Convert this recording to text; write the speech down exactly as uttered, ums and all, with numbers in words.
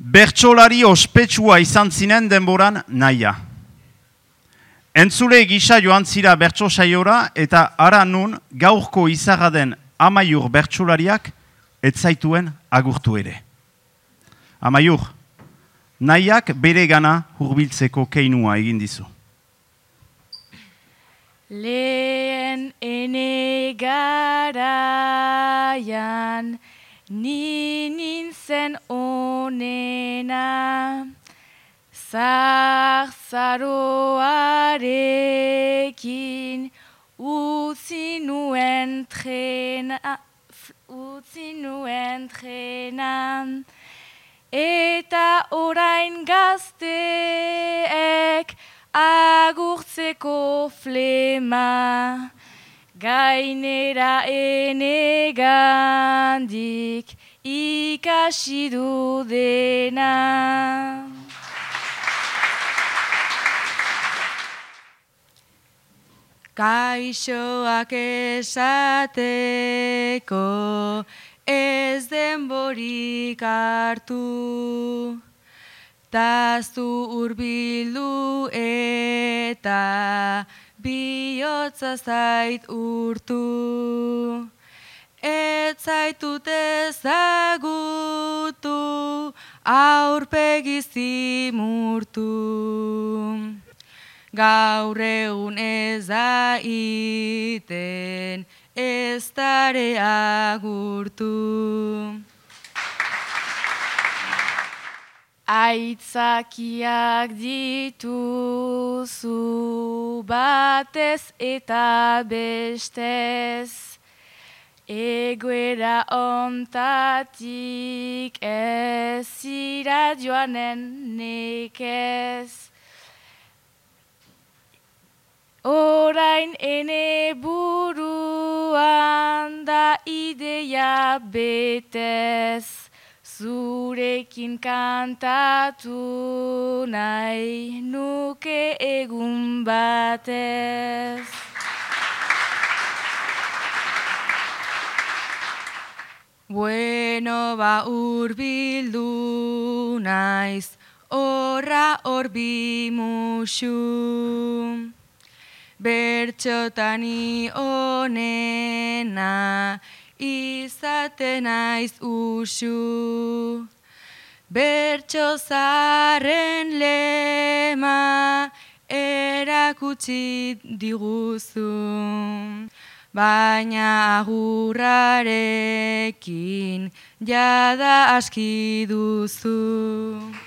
Bertsolari ospetsua izan zinen denboran naia. Entzule gisa joan zira bertso saiora eta ara nun gaurko izarra den Amaiur bertsolariak ez zaituen agurtu ere. Amaiur, nahiak bere gana hurbiltzeko keinua egin dizu. Lehen ene garaian ni nintzen onena, zarzaroarekin utzi nuen trena, utzi nuen trena, eta orain gazteek agurtzeko flema, gainera ene gandik ikasi du dena. Gaixoak esateko ez denborik hartu, tazu hurbildu eta bihotza zait urtu. Ez zaitut ezagutu, aurpegi zimurtu. Gaur egun ez da iten, ez dare agurtu. Aitzakiak dituzu batez eta bestez, egoera ontatik ez zira joanen nekez. Orain ene buruan da ideia betez, zurekin kantatu nahi nuke egun batez. Bueno, ba hurbildu naiz, horra horbi musu. Bertxotani onena, izate naiz usu. Bertso zaren lema erakutsi diguzu, baina agurrarekin jada aski duzu.